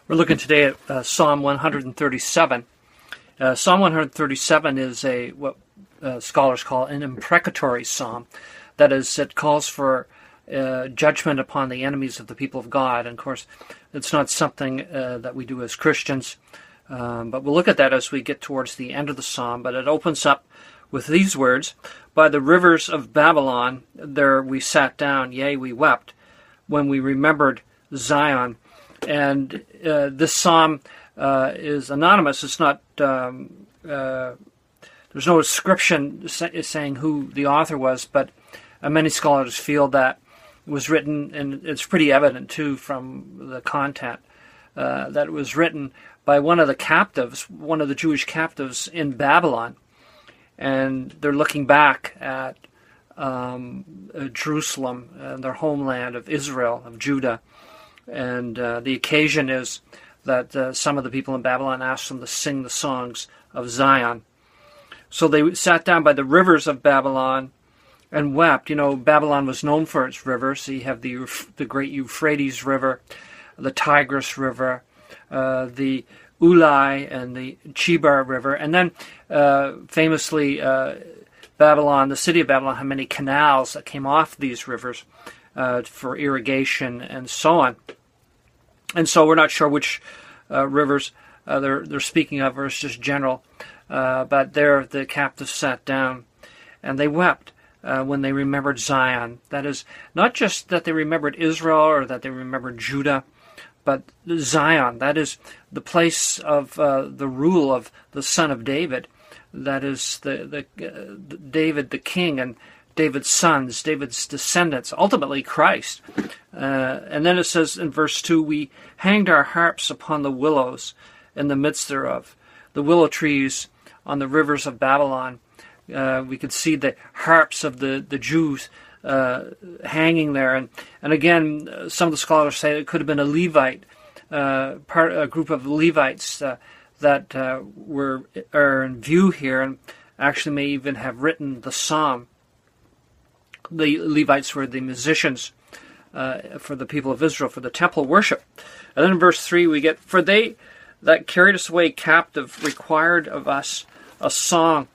We're looking today at Psalm 137. Psalm 137 is what scholars call an imprecatory psalm. That is, it calls for judgment upon the enemies of the people of God. And of course, it's not something that we do as Christians, but we'll look at that as we get towards the end of the psalm. But it opens up with these words: "By the rivers of Babylon, there we sat down, yea, we wept, when we remembered Zion." And this psalm is anonymous. It's not. There's no description saying who the author was, but many scholars feel that it was written, and it's pretty evident too from the content, that it was written by one of the captives, one of the Jewish captives in Babylon, and they're looking back at Jerusalem and their homeland of Israel, of Judah. And the occasion is that some of the people in Babylon asked them to sing the songs of Zion. So they sat down by the rivers of Babylon and wept. You know, Babylon was known for its rivers. So you have the great Euphrates River, the Tigris River, the Ulai and the Chebar River. And then famously Babylon, the city of Babylon, had many canals that came off these rivers for irrigation and so on. And so we're not sure which rivers they're speaking of, or it's just general. But there the captives sat down and they wept when they remembered Zion. That is, not just that they remembered Israel or that they remembered Judah, but Zion. That is the place of the rule of the son of David. That is the David the king and David's sons, David's descendants, ultimately Christ. And then it says in verse 2, "We hanged our harps upon the willows in the midst thereof." The willow trees on the rivers of Babylon. We could see the harps of the Jews hanging there. And again, some of the scholars say it could have been a Levite, a group of Levites that are in view here, and actually may even have written the psalm. The Levites were the musicians for the people of Israel, for the temple worship. And then in verse 3 we get, "For they that carried us away captive required of us a song,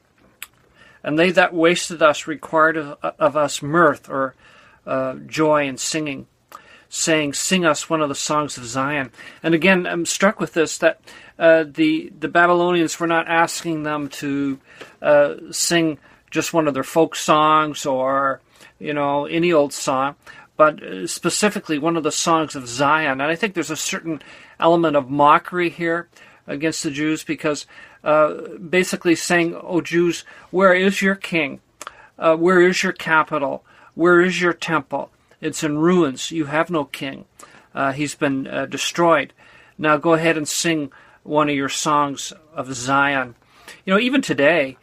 and they that wasted us required of us mirth," or joy and singing, saying, "Sing us one of the songs of Zion." And again, I'm struck with this, that the Babylonians were not asking them to sing just one of their folk songs or, any old song, but specifically one of the songs of Zion. And I think there's a certain element of mockery here against the Jews, because basically saying, "Oh Jews, where is your king? Where is your capital? Where is your temple? It's in ruins. You have no king. He's been destroyed. Now go ahead and sing one of your songs of Zion." Even today,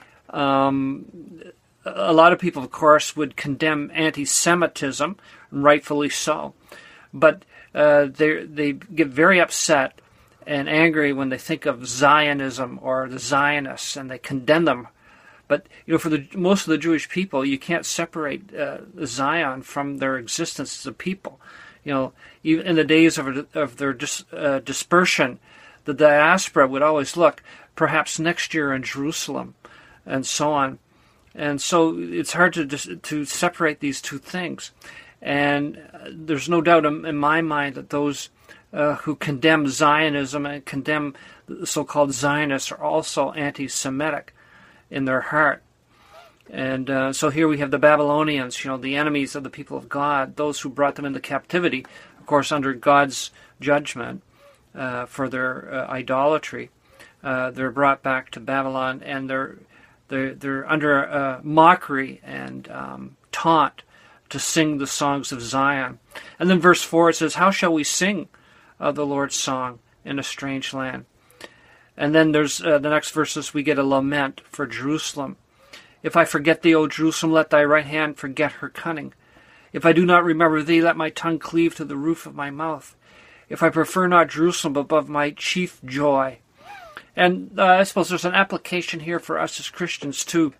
a lot of people, of course, would condemn anti-Semitism, rightfully so. But they get very upset and angry when they think of Zionism or the Zionists, and they condemn them. But for most of the Jewish people, you can't separate Zion from their existence as a people. Even in the days of their dispersion, the diaspora would always look, perhaps next year in Jerusalem, and so on. And so it's hard to separate these two things. And there's no doubt in my mind that those who condemn Zionism and condemn the so-called Zionists are also anti-Semitic in their heart. And so here we have the Babylonians, the enemies of the people of God, those who brought them into captivity, of course, under God's judgment for their idolatry. They're brought back to Babylon, and they're under mockery and taunt to sing the songs of Zion. And then verse 4, it says, "How shall we sing the Lord's song in a strange land?" And then there's the next verses, we get a lament for Jerusalem. "If I forget thee, O Jerusalem, let thy right hand forget her cunning. If I do not remember thee, let my tongue cleave to the roof of my mouth. If I prefer not Jerusalem above my chief joy." And I suppose there's an application here for us as Christians too,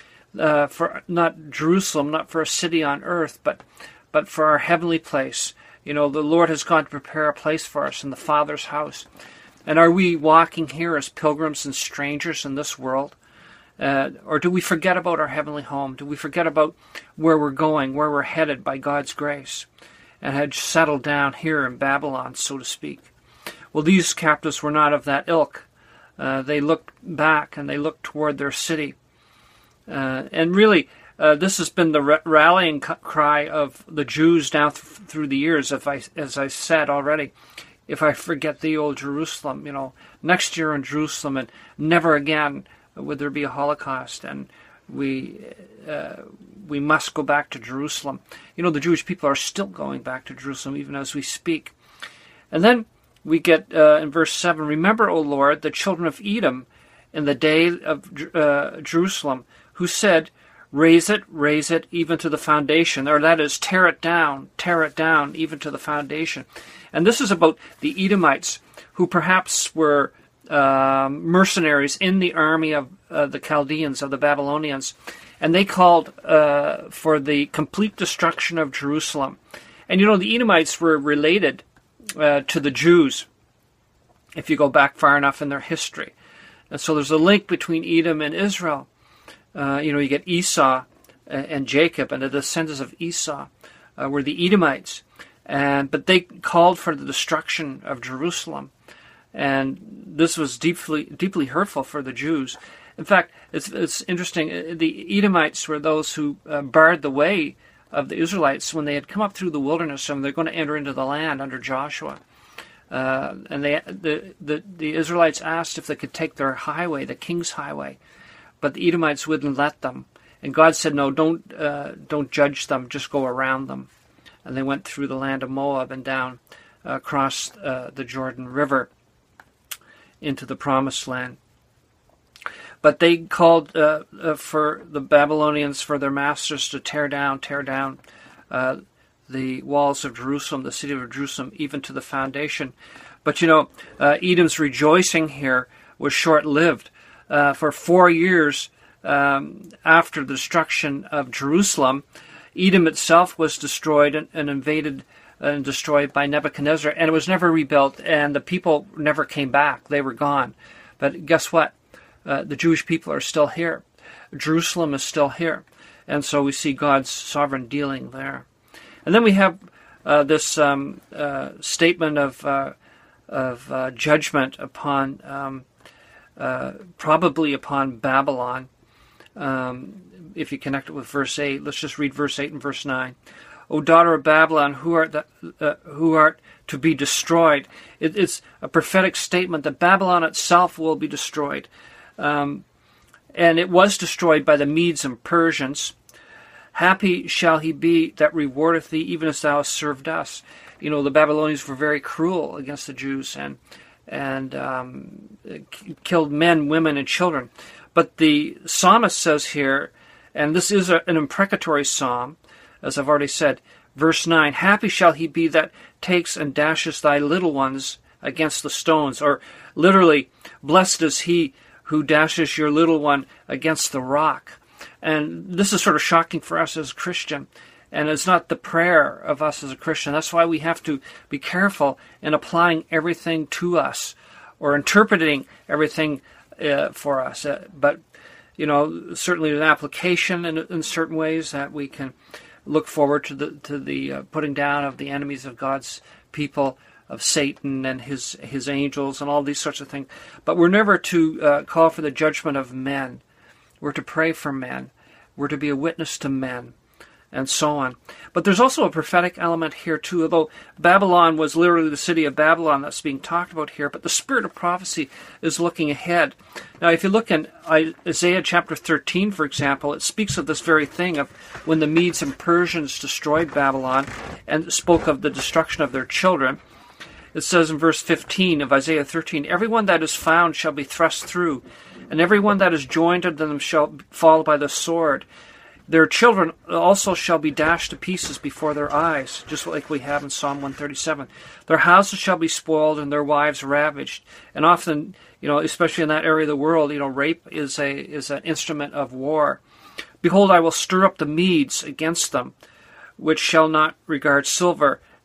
for not Jerusalem, not for a city on earth, but for our heavenly place, The Lord has gone to prepare a place for us in the Father's house. And are we walking here as pilgrims and strangers in this world? Or do we forget about our heavenly home? Do we forget about where we're going, where we're headed by God's grace, and had settled down here in Babylon, so to speak? Well, these captives were not of that ilk. They looked back and they looked toward their city. And really, this has been the rallying cry of the Jews down through the years, as I said already. If I forget thee, old Jerusalem, next year in Jerusalem, and never again would there be a Holocaust, and we must go back to Jerusalem. The Jewish people are still going back to Jerusalem even as we speak. And then we get in verse 7, remember, O Lord, the children of Edom in the day of Jerusalem, who said, raise it even to the foundation, or that is, tear it down even to the foundation. And this is about the Edomites, who perhaps were mercenaries in the army of the Chaldeans, of the Babylonians, and they called for the complete destruction of Jerusalem. And the Edomites were related to the Jews, if you go back far enough in their history. And so there's a link between Edom and Israel. You get Esau and Jacob, and the descendants of Esau were the Edomites. But they called for the destruction of Jerusalem. And this was deeply hurtful for the Jews. In fact, it's interesting. The Edomites were those who barred the way of the Israelites when they had come up through the wilderness and they're going to enter into the land under Joshua. And the Israelites asked if they could take their highway, the king's highway, but the Edomites wouldn't let them. And God said, no, don't judge them, just go around them. And they went through the land of Moab and down across the Jordan River into the Promised Land. But they called for the Babylonians, for their masters, to tear down the walls of Jerusalem, the city of Jerusalem, even to the foundation. But Edom's rejoicing here was short-lived. For 4 years after the destruction of Jerusalem, Edom itself was destroyed and invaded and destroyed by Nebuchadnezzar, and it was never rebuilt, and the people never came back. They were gone. But guess what? The Jewish people are still here. Jerusalem is still here. And so we see God's sovereign dealing there. And then we have this statement of judgment upon, probably upon Babylon. If you connect it with verse 8, let's just read verse 8 and verse 9. O daughter of Babylon, who art to be destroyed. It's a prophetic statement that Babylon itself will be destroyed. And it was destroyed by the Medes and Persians. Happy shall he be that rewardeth thee, even as thou hast served us. The Babylonians were very cruel against the Jews and killed men, women, and children. But the psalmist says here, and this is an imprecatory psalm, as I've already said, verse 9, happy shall he be that takes and dashes thy little ones against the stones. Or literally, blessed is he who dashes your little one against the rock. And this is sort of shocking for us as a Christian. And it's not the prayer of us as a Christian. That's why we have to be careful in applying everything to us or interpreting everything for us. But, certainly an application in certain ways that we can look forward to the putting down of the enemies of God's people, of Satan and his angels and all these sorts of things. But we're never to call for the judgment of men. We're to pray for men. We're to be a witness to men, and so on. But there's also a prophetic element here too, although Babylon was literally the city of Babylon that's being talked about here, but the spirit of prophecy is looking ahead. Now, if you look in Isaiah chapter 13, for example, it speaks of this very thing of when the Medes and Persians destroyed Babylon and spoke of the destruction of their children. It says in verse 15 of Isaiah 13, everyone that is found shall be thrust through, and everyone that is joined unto them shall fall by the sword. Their children also shall be dashed to pieces before their eyes, just like we have in Psalm 137. Their houses shall be spoiled and their wives ravaged. And often, especially in that area of the world, rape is an instrument of war. Behold, I will stir up the Medes against them, which shall not regard silver,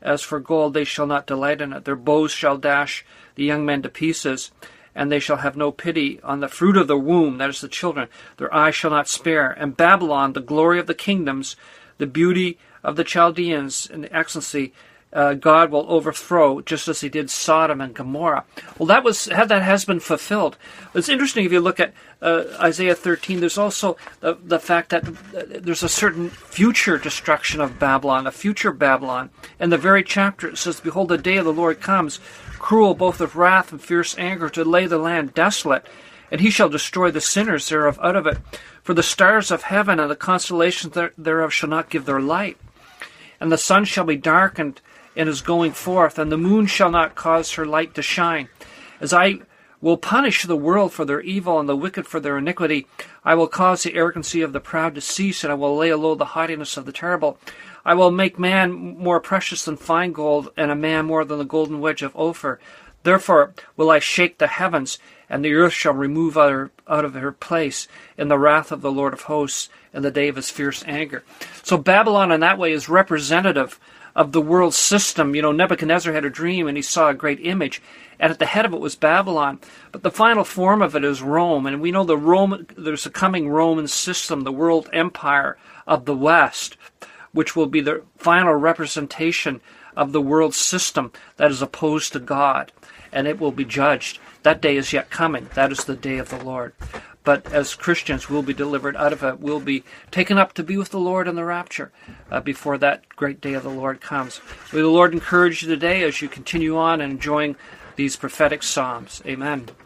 As for gold, they shall not delight in it. Their bows shall dash the young men to pieces, and they shall have no pity on the fruit of the womb, that is the children. Their eyes shall not spare. And Babylon, the glory of the kingdoms, the beauty of the Chaldeans, and the excellency, God will overthrow, just as he did Sodom and Gomorrah. Well, that has been fulfilled. It's interesting if you look at Isaiah 13, there's also the fact that there's a certain future destruction of Babylon, a future Babylon. In the very chapter it says, "Behold, the day of the Lord comes, cruel both of wrath and fierce anger, to lay the land desolate, and he shall destroy the sinners thereof out of it. For the stars of heaven and the constellations thereof shall not give their light. And the sun shall be darkened in his going forth, and the moon shall not cause her light to shine. As I will punish the world for their evil and the wicked for their iniquity, I will cause the arrogancy of the proud to cease, and I will lay low the haughtiness of the terrible. I will make man more precious than fine gold, and a man more than the golden wedge of Ophir. Therefore will I shake the heavens, and the earth shall remove out of her place in the wrath of the Lord of hosts in the day of his fierce anger." So Babylon in that way is representative of the world system. Nebuchadnezzar had a dream and he saw a great image, and at the head of it was Babylon. But the final form of it is Rome, and we know there's a coming Roman system, the world empire of the West, which will be the final representation of the world system that is opposed to God, and it will be judged. That day is yet coming. That is the day of the Lord. But as Christians, we'll be delivered out of it. We'll be taken up to be with the Lord in the rapture before that great day of the Lord comes. May the Lord encourage you today as you continue on and enjoying these prophetic psalms. Amen.